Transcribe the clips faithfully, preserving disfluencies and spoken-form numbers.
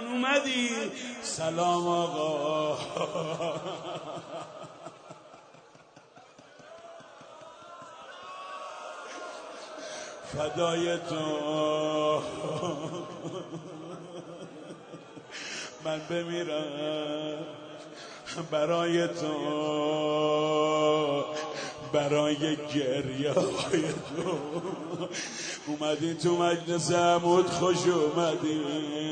جان اومدی؟ سلام آقا. فدای تو من بمیرم برای تو، برای گریه های تو. اومدی تو مجلس عمود، خوش اومدی.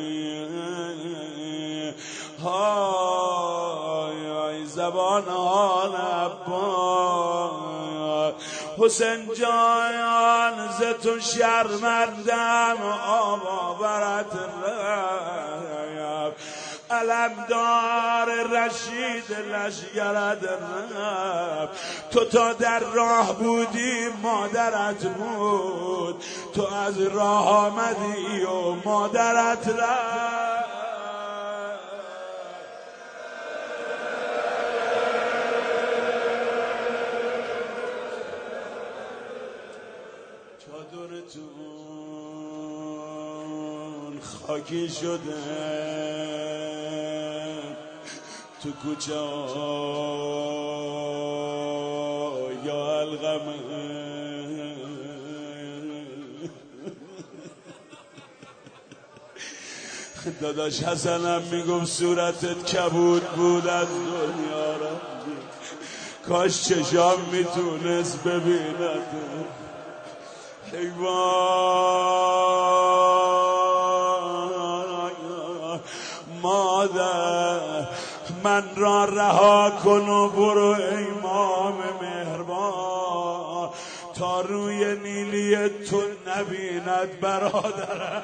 های های زبان حال عباس، حسین جان ز تو شرمندم، آبا برات رفت. علمدار رشید لشگرت رفت. تو تا در راه بودی مادرت بود، تو از راه آمدی و مادرت رفت. چادرتون خاکی شده تو کوچه یا القمه. داداش حسنم میگم صورتت کبود بود از دنیا رفتی، کاش چشام میتونست ببیند. حیوان مادر من را رها کن و برو امام مهربان، تا روی نیلی تو نبیند برادر.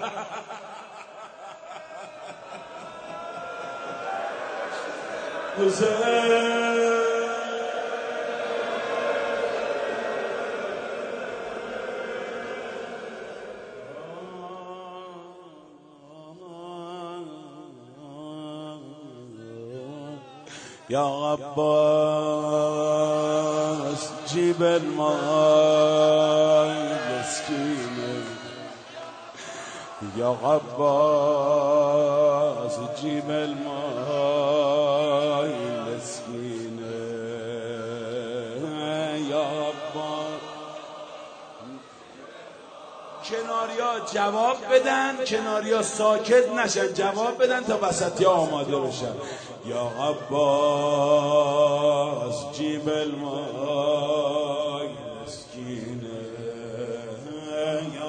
حسین یا عباس جیب الماء مسکینه، یا عباس جیب الماء مسکینه، یا عباس. کناریا جواب بدن، کناریا ساکت نشن، جواب بدن تا وسطیا آماده بشن. یا عباس جیب الماء مسکینه، یا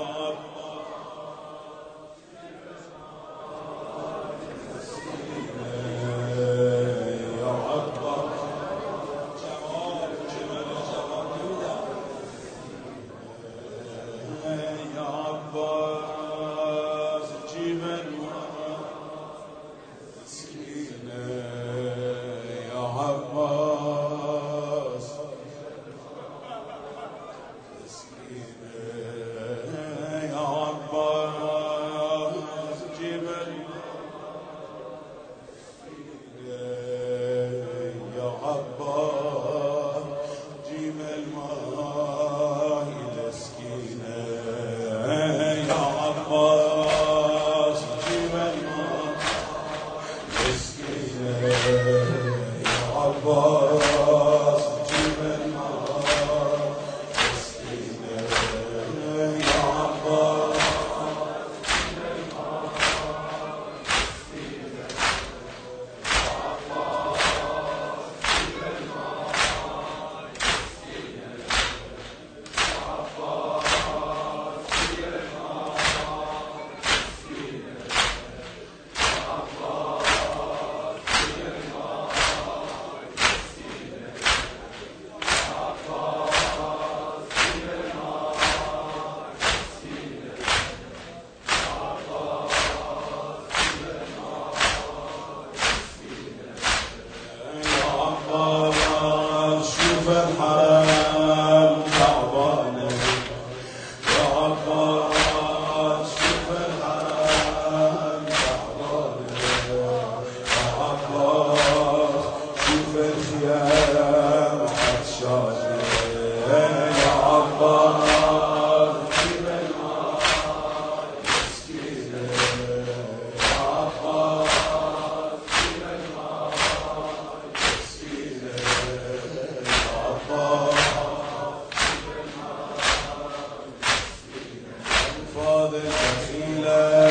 فاضل بخیله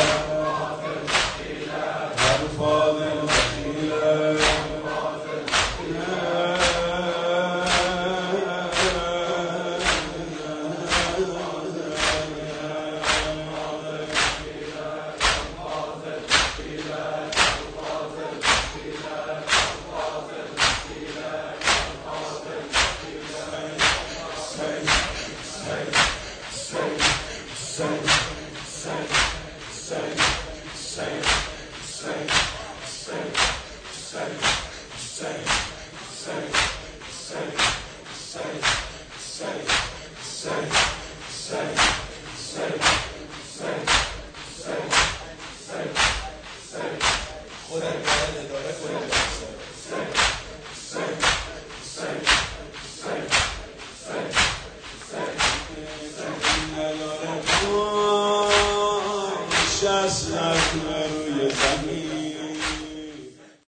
ابو فاضل بخیله شست روی زمین